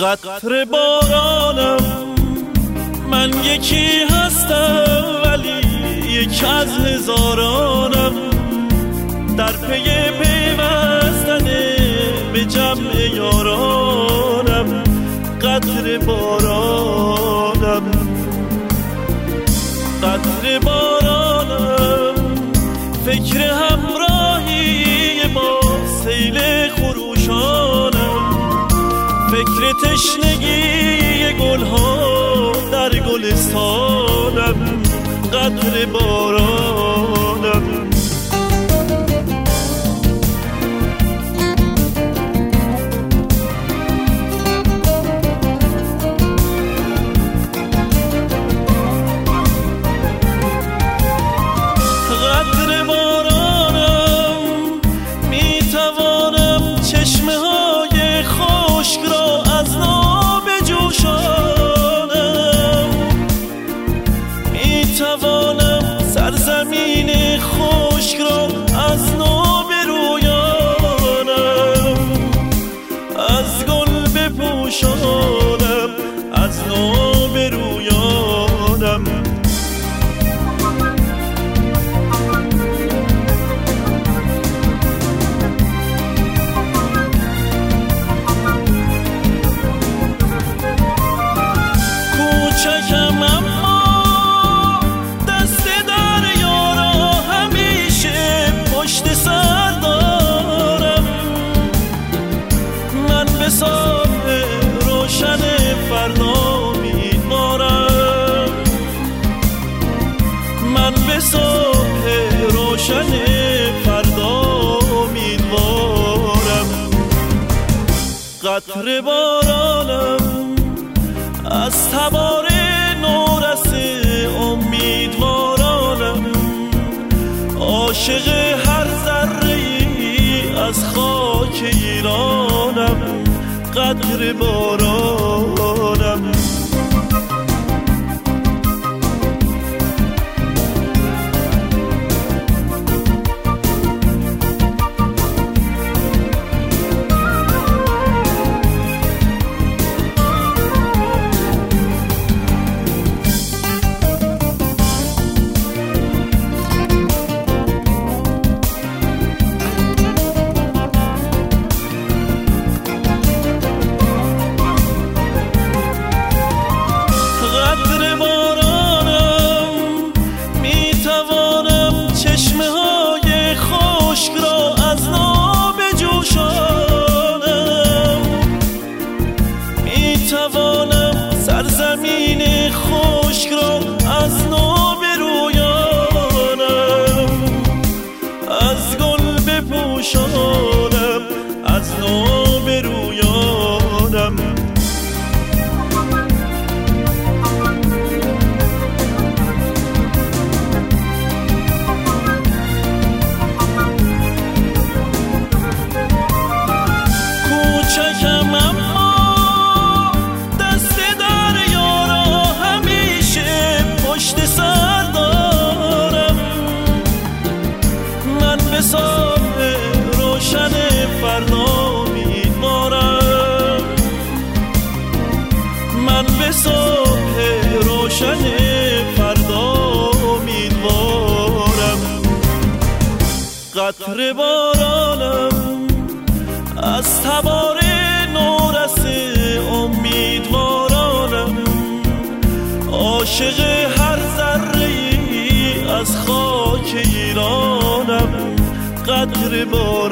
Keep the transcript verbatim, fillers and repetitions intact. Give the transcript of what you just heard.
قطره بارانم، من یکی هستم ولی یک از هزارانم، در پی پیوستن به جمع یارانم. قطره بارانم، قطره بارانم، فکر همراهی با سیل خروشانم، فکر تشنگی گلها در گلستانم. قطره بارانم، سرزمین خشک را از نو برویانم، از گل بپوشانم، از نو برویانم. کوچکم اما پشت سر دارم، من به صبح روشن فردا امیدوارم، من به صبح روشن فردا امیدوارم. قطره بارانم، از تبار نورس امیدوارانم، عاشق هر ذره‌ای از خاک ایرانم. قطره بارانم، سرزمین خشک را از نو برویانم، از گل بپوشانم، از نو برویانم. کوچکم اما پشت سر دارم، من به صبح روشن فردا امیدوارم، من به صبح روشن فردا امیدوارم. قطره بارانم، از تبار نورس امیدوارانم، عاشق هر ذره‌ای از خاک ایرانم. قطره بارانم.